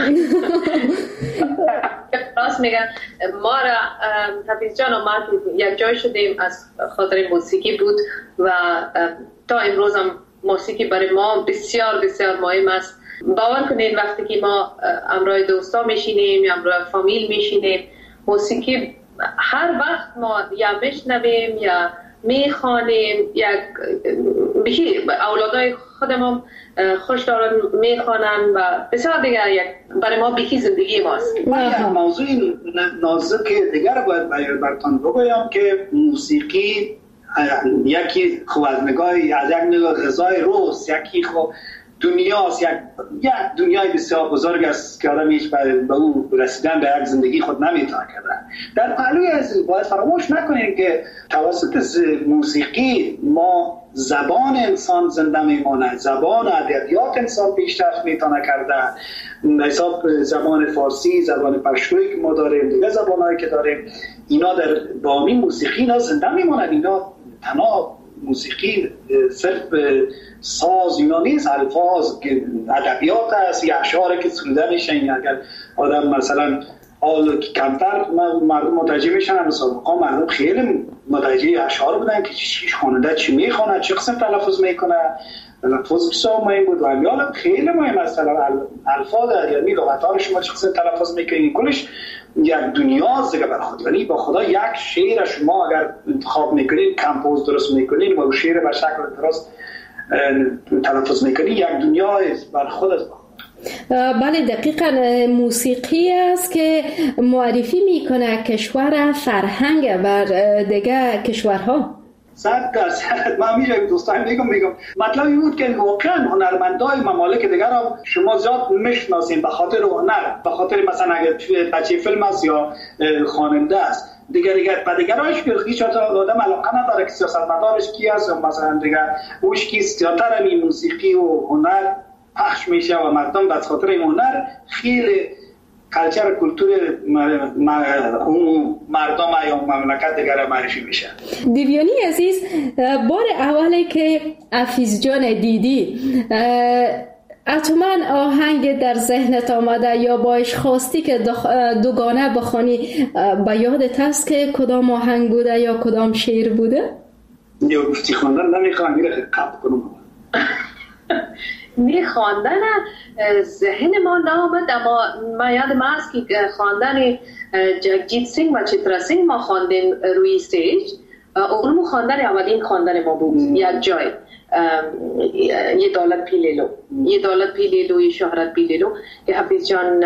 راست میگن. ما را حفیظ جان و ما یک جای شدیم از خاطر موسیقی بود و تا امروز هم موسیقی برای ما بسیار بسیار مهم است. باور کنید وقتی که ما امرای دوستا میشینیم یا امرای فامیل میشینیم، موسیقی هر وقت ما یا میشنویم یا میخوانیم، یک اولادای خودمون خوش دارن میخوانن و بسیار دیگر برای ما بیکی زندگی ماست. من موضوع نازک دیگر باید براتون بگویم که موسیقی یکی خوب از نگاهی از یک نگاه غذای روز، یکی خوب دنیاست، یک دنیای بسیار بزرگ است که آدم هیچ به او رسیدن به یک زندگی خود نمیتونه کردن. در پهلوی از باید فراموش نکنیم که توسط موسیقی ما زبان انسان زنده میمونه، زبان ادبیات انسان پیشرفت میتونه کردن. حساب زبان فارسی، زبان پشتویی که ما داریم، دیگه زبانهایی که داریم، اینا در بامی موسیقی اینا زنده میمونن. اینا تنها موسیقی صرف ساز اینا نیست، الفاظ که ادبیات هست یا اشعاری که سروده میشن. اگر آدم مثلا حال کمتر مردم متوجه میشن، مثلا مردم خیلی متوجه اشعار بودن که چی خواننده چی میخونه، چه قسم تلفظ میکنه، تلفظ بسیار مهم بود و همیال خیلی مهم است. الفاظ یعنی لغت‌ها شما چه قسم تلفظ میکنید کلش یک دنیاست دیگه بر خود. یعنی با خدا یک شعر شما اگر انتخاب میکنید، کمپوز درست میکنید و شعر به شکل درست تلفظ میکنید، یک دنیای بر خود است. بله دقیقاً موسیقی است که معرفی میکنه کشور فرهنگ بر دیگه کشورها. 100% من میگم دوستان میگم مطلب این بود که واقعا هنرمندای ممالک دیگر را شما زیاد میشناسین به خاطر هنر، به خاطر مثلا اگه بچه فیلم است یا خواننده است. دیگر هایش که هیچ آدم علاقه نداره که سیاستمدارش کی است و مثلا دیگر اوش کیست. زیادتر این موسیقی و هنر پخش میشه و مردم به خاطر این هنر خیلی کلچر کلتور مردم یا مملکت دیگر معرفی میشه. دیویانی عزیز، بار اولی که حفیظ جان دیدی حتما آهنگ در ذهنت آمده یا باش خواستی که دوگانه بخوانی، به یادت هست که کدام آهنگ بوده یا کدام شعر بوده؟ یا گفتی خواندن نمیخوام میره قبل کنم. می خواندن ذهن ما نامد، اما ما یادم است که خواندن جگجیت سینگ و چترا سینگ ما خواندیم روی استیج. اون خواندن اولین خواندن ما بود. یک جای یه دولت پی لیلو شهرت پی لیلو که حفیظ جان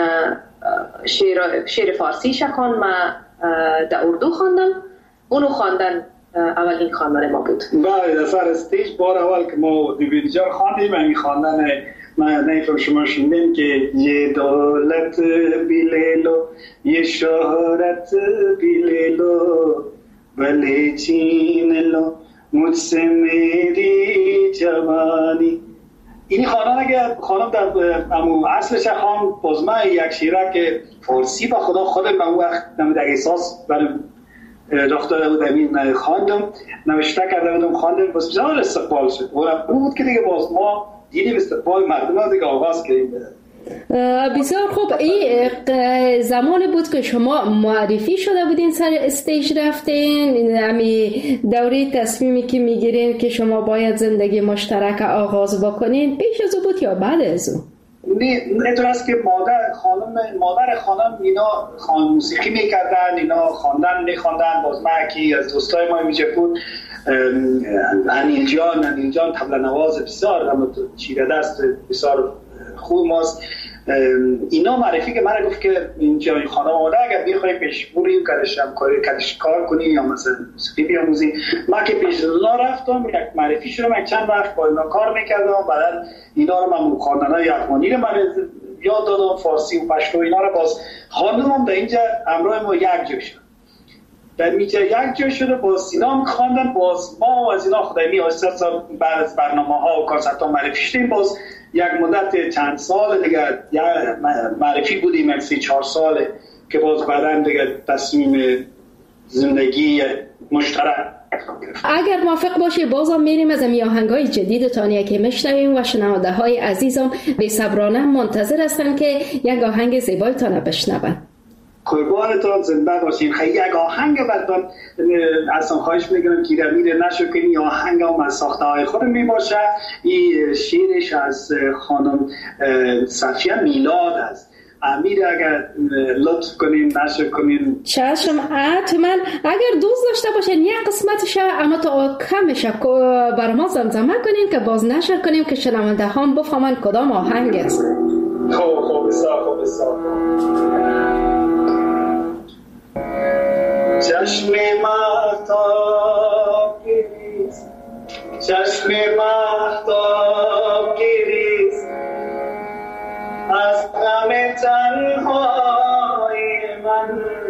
شعر فارسی شکن ما در اردو خواندم. اونو خواندن اولین خواندن ما بود. بله در سر استیج بار اول که ما دیویجار خواندیم همین خواندن من نیفهم شما شنیدیم که یه دولت بیلیلو یه شهرت بیلیلو ولی چینلو مجھسے میری جوانی. این خواندن اگر خانم در اصلش خواهم باز من یک شیره که فارسی با خودم به اون وقت در احساس برم رخ داده بود این خواندم، نوشته کرده بودم خواندم، بس بسیار استقبال شد. اون بود که دیگه باز ما دیدیم استقبال مردم ها دیگه آغاز کردیم. بسیار خوب. این زمان بود که شما معرفی شده بودین سر استیج رفتین، همین دوره تصمیمی که میگیرین که شما باید زندگی مشترک آغاز بکنین پیش از او بود یا بعد از او؟ اینطور است که مادر خانم اینا موسیقی میکردن، اینا میخواندن. باز من از دوستای ما میشه بود انیل جان طبل نواز بسیار چیره دست بسیار خوب ماست. اینا معرفی که من گفت که اینجا این خانم آمده اگر بخوای پیشبوری کدش کار کنی یا مثلا موسیقی بیاموزی. من که پیش اونا رفتم یک معرفی شدم، یک چند وقت با اینا کار میکردم. بعد اینا رو من خواندنای یغمانی رو من یاد دادم، فارسی و پشتو اینا رو باز خواندم. در اینجا همراه ما یک جا شد، در اینجا یک جا شده با سینام خواندن. باز ما از اینا خدایی آساسا بعد از برنامه‌ها و کارستا معرفی شدیم. باز یک مدت چند سال دیگه معرفی بودیم، 3-4 ساله که باز بعداً دیگه تصمیم زندگی مشترک. اگر موافق باشی بازم میریم از این آهنگای جدید تانیه که میشنویم و شنونده های عزیزم بی‌صبرانه منتظر هستن که یک آهنگ زیبایتان بشنون. قربانتان زنده باشین. خیلی یک آهنگ براتون اصلا خواهش میکنم که میره نشو کنی. آهنگ هم از ساخته های خودم میباشه. این شیرش از خانم صفیه میلاد است. امیر اگر لطف کنین نشر کنین. چشم حتما. اگر دوست داشته باشین یک قسمتش اما تا کمش بر ما زمزمه کنین که باز نشر کنیم که شنونده هم بفهمن کدام آهنگ است. خوب بسیار چشم مهتاب گریز از غم تنهای من،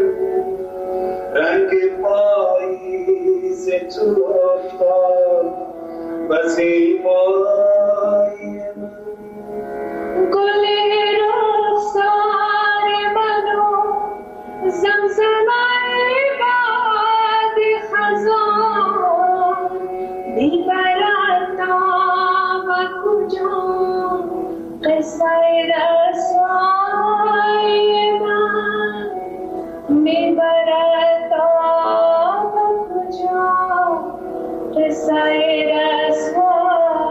رنگ پاییز تو افتاد و زیبایی من. گل رخسار منو زمزمه باد خزان میبرد تا و کجا قصه رسوای من، میبرد تا و کجا قصه رسوای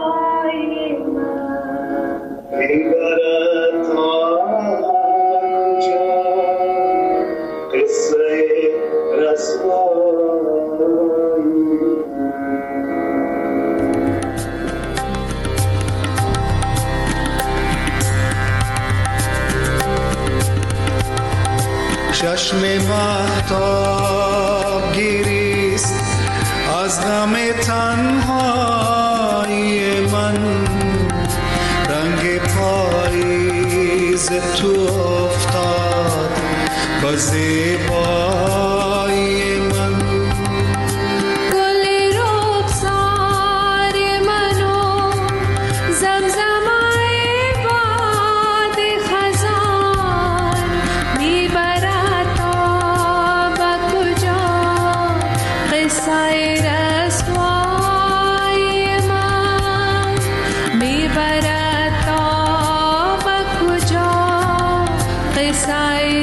چشم مهتاب گریست از غم تنهایی من، رنگ پاییز تو افتاد با زیبایی من. گل رخسار منو زمزمه باد خزان میبرد تا به کجا، قصه رسوای من میبرد تا به کجا، قصه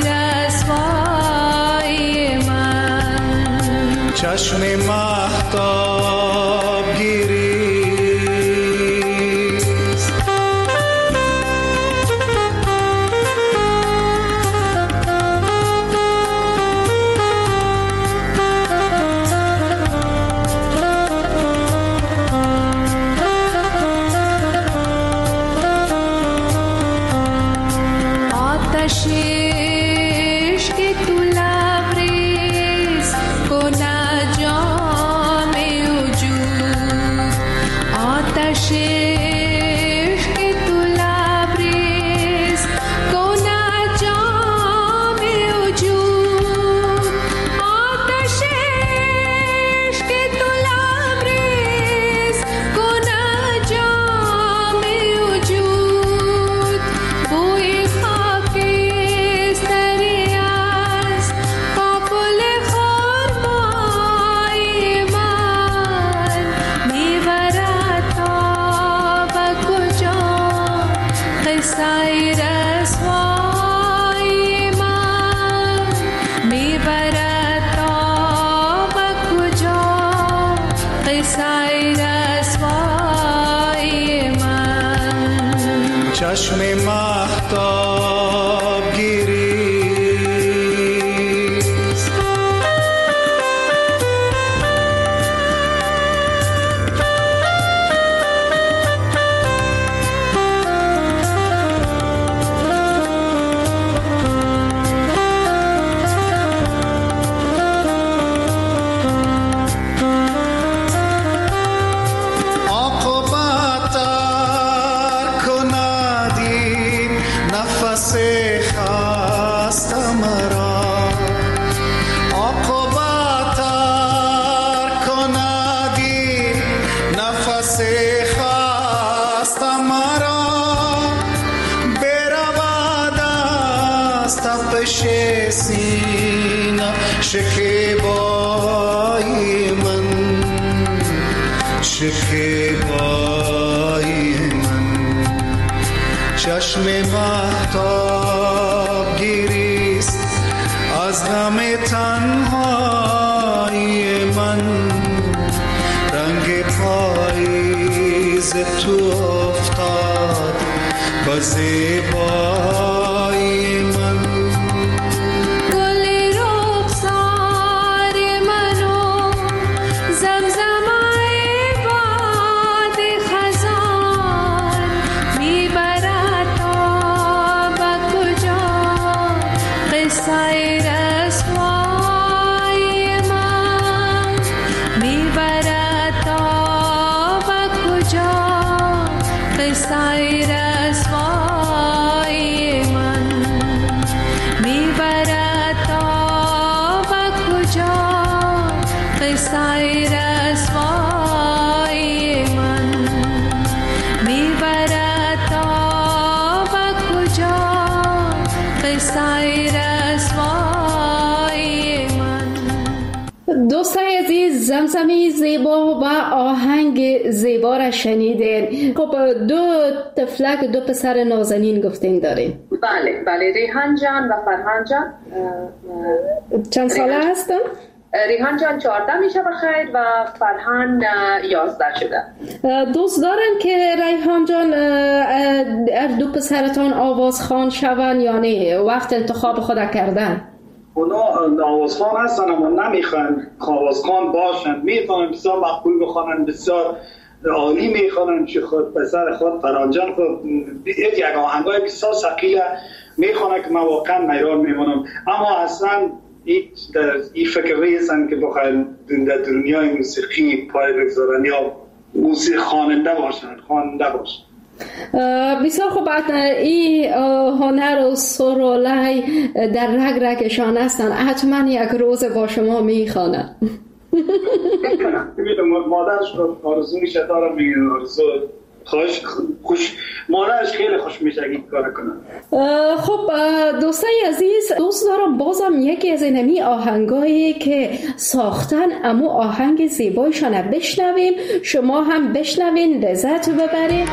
رسوای من. چشم مهتاب گریست آتش عشق تو لبریز کنه جام وجود، آتش عشق تو لبریز کنه جام وجود، آتش عشق تو لبریز کنه جام وجود، بوی خاکستری از قابل خرمای من میبرد تا به کجا، قصه رسوای من میبرد تا به کجا، قصه رسوای من. چشم مهتاب گریست عاقبت کندین نفس خسته مرا، عاقبت کندین نفس خسته مرا، برود از تپش سینه شکیبای من، شکیبای من. چشم مهتاب گریست از غم تنهایی من، رنگ پاییز تو افتاد با زیبایی من. گل رخسار منو زمزمه باد خزان میبرد تا به کجا، قصه رسوای من میبرد تا به کجا، قصه رسوای من میبرد تا به کجا، قصه رسوای من میبرد تا به کجا، قصه رسوای من. دوستان عزیز، زمزمه زیبا و آهنگ زیبا را شنیدین. خب دو طفلک، دو پسر نازنین گفتین دارین. بله ریحان جان و فرهان جان. چند ساله هستن؟ ریحان جان 14 میشه بخیر و فرهان 11 شده. دوست دارن که ریحان جان دو پسرتان آوازخوان شون یا نه؟ وقت انتخاب خود کردن اونا آوازخوان هستن اما نمیخوان آوازخوان باشن، میفهمن بسیار مقبول بخوانن، بسیار عالی میخوانن که خود پسر خود فرانجان خود یک آهنگای بسیار ثقیله میخوانه که من واقعا حیران میمونم. اما اصلا این فکر نیستن که بخواهد در دنیای موسیقی پای بگذارن یا موسیقی خواننده باشن. بسیار خوب. این هنر و سر و لحن در رگ رگشان هستن، حتما یک روز با شما میخوانن. مادرش آرزو میشه دارم میگه آرزو خوش مادرش خیلی خوش میشه اگه کار کنن. خب دوستای عزیز، دوست دارم بازم یکی از اینمی آهنگایی که ساختن امو آهنگ زیبایشانه بشنویم، شما هم بشنوین لذت ببرید.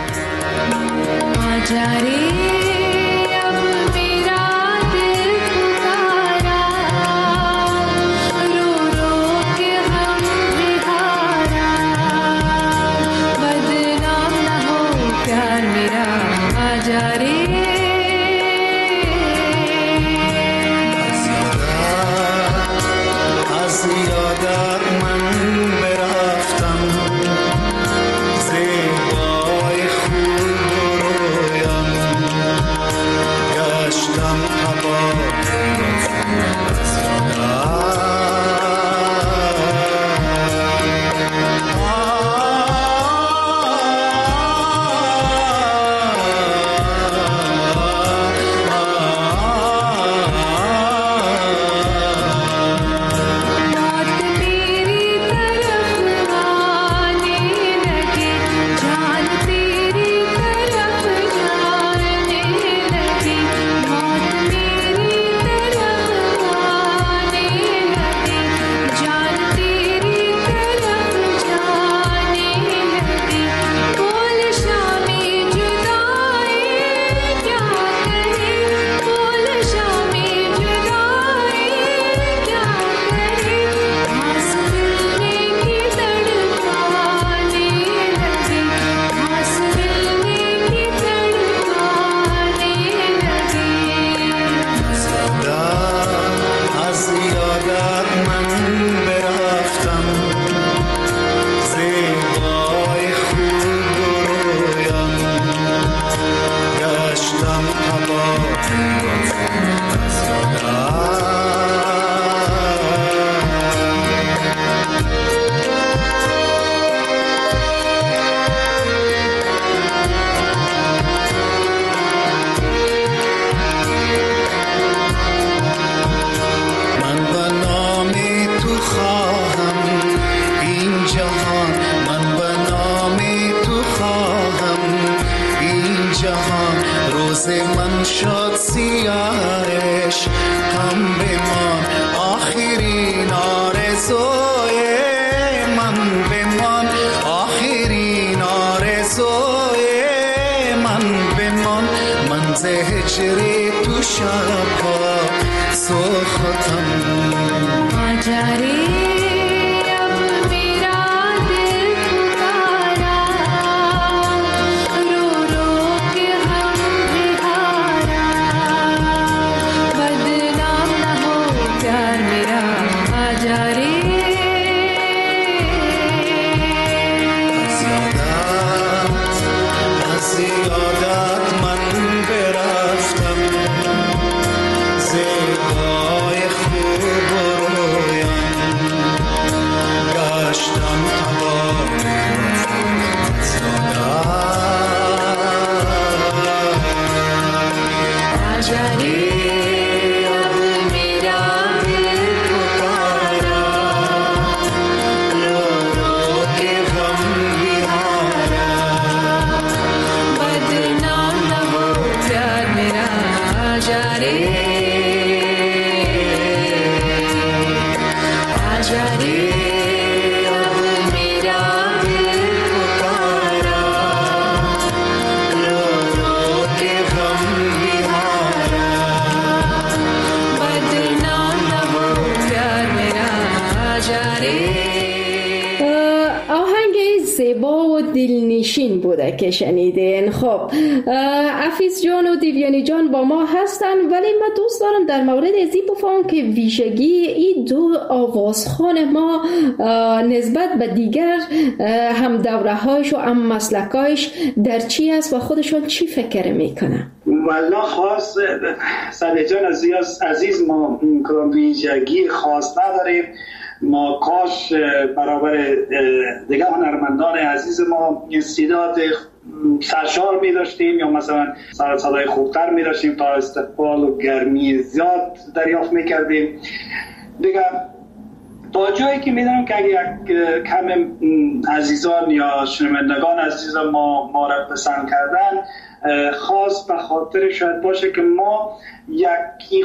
نیشین بوده که شنیدین. خب حفیظ جان و دیویانی جان با ما هستن، ولی من دوست دارم در مورد ازی بفهم که ویژگی این دو آوازخوان ما نسبت به دیگر هم دوره هایش و هم مسلکایش در چی است و خودشون چی فکر میکنن؟ والله خاص صدیق جان عزیز ما ویژگی خاص نداریم. ما کاش برابر دیگه هنرمندان عزیز ما استعداد سرشار می داشتیم یا مثلا صدای خوبتر می داشتیم تا استقبال و گرمی زیاد دریافت می کردیم. دیگه تا جایی که می دارم که اگه یک کم عزیزان یا شنوندگان عزیز ما را پسند کردن، خاص به خاطر شاید باشه که ما یک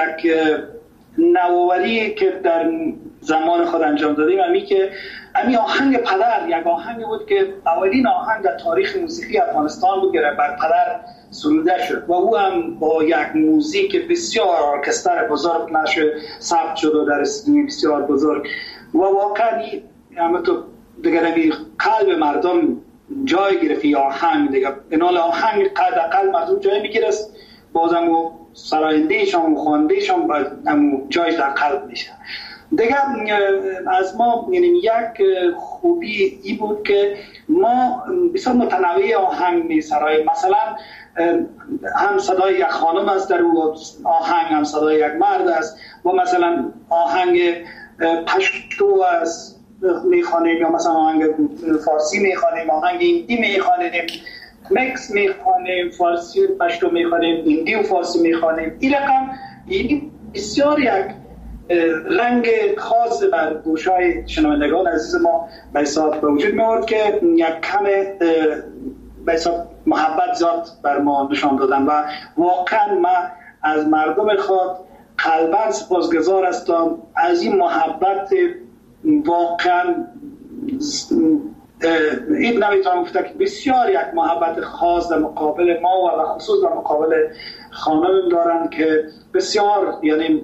نوآوری که در زمان خود انجام دادیم، امی آهنگ پدر یک آهنگ بود که اولین آهنگ در تاریخ موسیقی افغانستان بود که بر پدر سروده شد و او هم با یک موزیک بسیار ارکستر بزرگ نشه ثبت شد و در استودیوی بسیار بزرگ و واقعا تو دیگه قلب مردم جای گرفتی. آهنگ دیگه اینال آهنگ قدر مردم جای میگیرست، بازم و سرایندهشان و خواندهشان جایش در قلب میشه. دیگه از ما یک خوبی ای بود که ما بسیار متنوع آهنگ می سرای، مثلا هم صدای یک خانم است در او آهنگ، هم صدای یک مرد است و مثلا آهنگ پشتو است میخوانیم یا مثلا آهنگ فارسی میخوانیم، آهنگ هندی میخوانیم، مکس میخوانیم، فارسی پشتو میخوانیم، هندی و فارسی میخوانیم. این رقم بسیار یک رنگ خاص بر گوشای شنوندگان عزیز ما به حساب به وجود میاد که یک کم به حساب محبت زیاد بر ما نشان دادن و واقعا من از مردم خود قلباً سپاسگزار هستم از این محبت. واقعا این نمیتونم گفتم که بسیار یک محبت خاص در مقابل ما و خصوص در مقابل خانم دارن که بسیار یعنی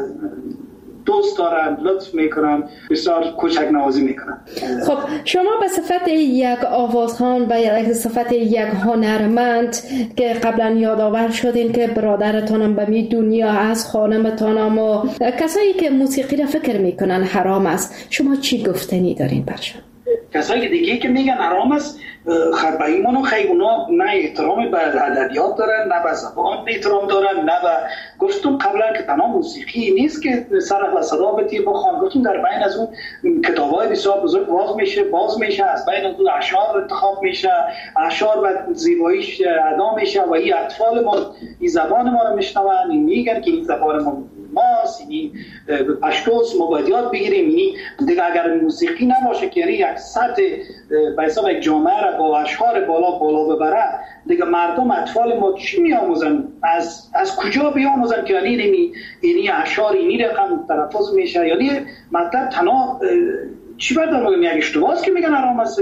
دوست دارن، لطف میکنن، بسیار کوچک نوازی میکنن. خب شما به صفت یک آوازخوان و به صفت یک هنرمند که قبلا یادآور شدین که برادرتانم به می دنیا از خانمتانم و کسایی که موسیقی را فکر میکنن حرام است، شما چی گفتنی دارین برشان؟ کسایی دیگه که میگن حرام است، به ایمان و خیلی اونا نه احترام به ادبیات دارن، نه به زبان احترام دارن، نه به گفتم قبلا که تنها موسیقی نیست که سر و صدا بتی بخوان. گفتم در بین از اون کتابای بسیار بزرگ باز میشه از بین از اون اشعار انتخاب میشه، اشعار و زیباییش ادا میشه و این اطفال ما این زبان ما رو میشنون، میگن که این زبان ما ماست، یعنی پشتوست، ما باید یاد بگیریم. یعنی دیگه اگر موسیقی نباشه که یک سطح به حساب یک جامعه را با اشعار بالا ببره، دیگه مردم اطفال ما چی میآموزن؟ از کجا بیاموزن که یعنی اشعار اینی رقم تلفظ میشه؟ یعنی مطلب تنها چی باید بگم یک اشتباهی که میگن حرام است.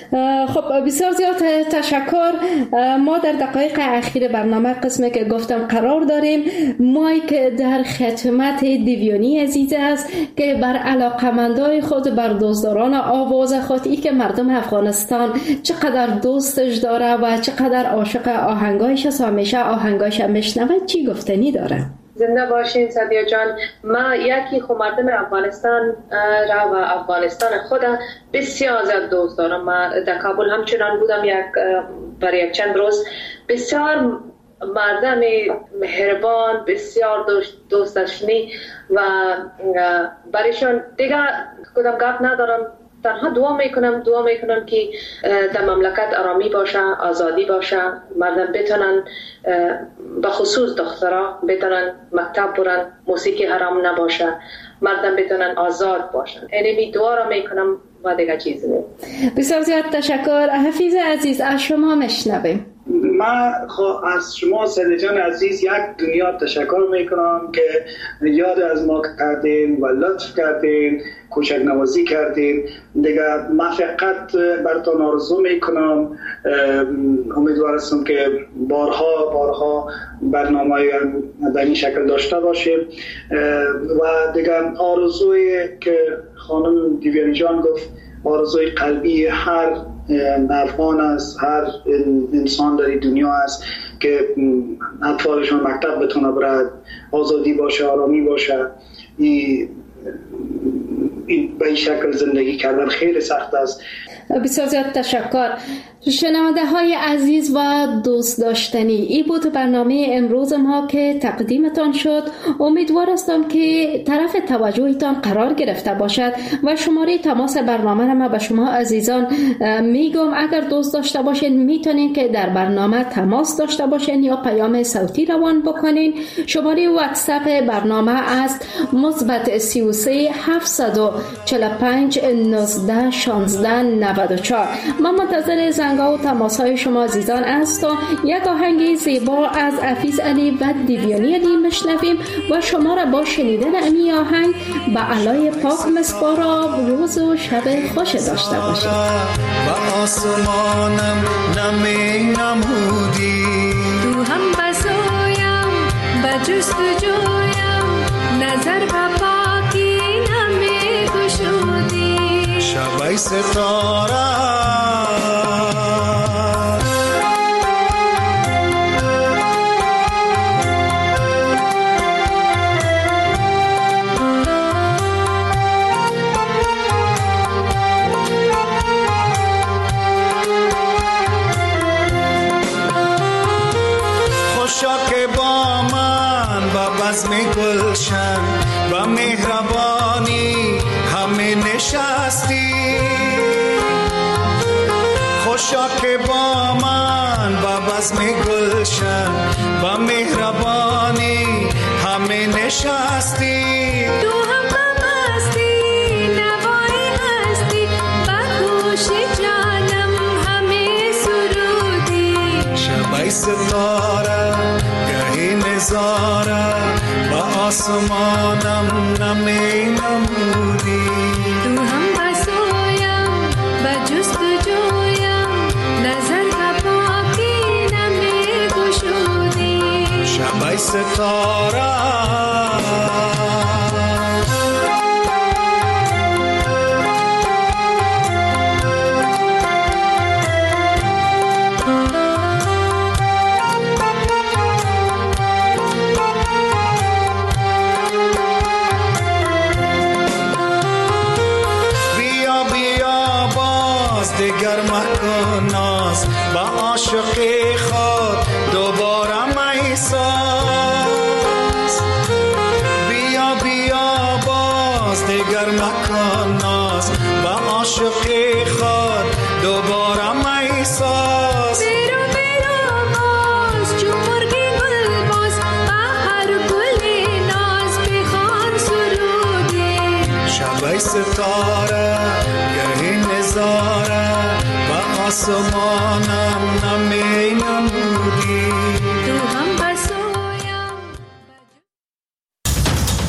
خب بسیار زیاد تشکر. ما در دقایق اخیر برنامه قسمی که گفتم قرار داریم. مایک در خدمت دیویانی عزیز است که بر علاقمندای خود، بر دوستداران آواز خود، ای که مردم افغانستان چقدر دوستش داره و چقدر عاشق آهنگایش است، همیشه آهنگایش میشنوه، چی گفتنی داره؟ زنده باشین صدیق جان. من یکی خو مردم افغانستان را و افغانستان خود بسیار زیاد دوست دارم. من در کابل همچنان بودم برای یک چند روز. بسیار مردم مهربان، بسیار دوست داشتنی و برایشان دیگه کدام گپ ندارم. تنها دعا میکنم که در مملکت آرامی باشه، آزادی باشه، مردم بتونن به خصوص دخترها بتونن مکتب برن، موسیقی حرام نباشه، مردم بتونن آزاد باشن. اینمی دعا را میکنم و دیگه چیزی نیم. بسیار زیاد تشکر. حفیظ عزیز از شما مشنویم. من از شما صدیق جان عزیز یک دنیا تشکر میکنم که یاد از ما کردین و لطف کردین، کوچک نوازی کردین. دیگه من فقط براتون آرزو میکنم، امیدوار هستم که بارها برنامه در این شکل داشته باشیم و دیگه آرزوی که خانم دیویانی جان گفت، آرزوی قلبی هر افغان است، هر انسان در دنیا است که اطفالشون مکتب بتونه برد، آزادی باشه، آرامی باشه. به این شکل زندگی کردن خیلی سخت است. بسیار زیاد تشکر. شنونده های عزیز و دوست داشتنی، این بود برنامه امروز ما که تقدیمتان شد. امیدوار هستم که طرف توجهتان قرار گرفته باشد و شماره تماس برنامه را ما به شما عزیزان میگم. اگر دوست داشته باشین میتونین که در برنامه تماس داشته باشین یا پیام صوتی روان بکنین. شماره واتساپ برنامه است مثبت 33 745 19 16 94. من منتظر زنگا و تماس های شما عزیزان هستم. یک آهنگ زیبا از حفیظ علی و دیویانی علی میشنویم و شما را با شنیدن امی آهنگ به علای پاک مسپارم. روز و شب خوش داشته باشید. با آسمانم نمی نمودی، تو هم بسویم و جستجویم، نظر به پاکی نمی گشودی. شبای ستاره می گلشن و مهربانی همه نشستی. خوشا که با من و بزم گلشن و مهربانی همه نشستی. تو هم بمستی نوای هستی، با گوش جانم همه سرودی. شبای ستاره گهی نظاره با آسمانم نمی نمودی. تو هم بسویم و جستجویم، نظر و پاکی نمی گشودی. شبای ستاره دیگر مکن ناز با عاشقی خود دوباره میساز. بیا بیا باز دیگر مکن ناز با عاشقی خود دوباره میساز. بیرو بیرو باز چون مرگی گل باز، هر گلی ناز بخوان سرودی. شبای ستاره گهی نظاره و آسمانم نمی نمودی.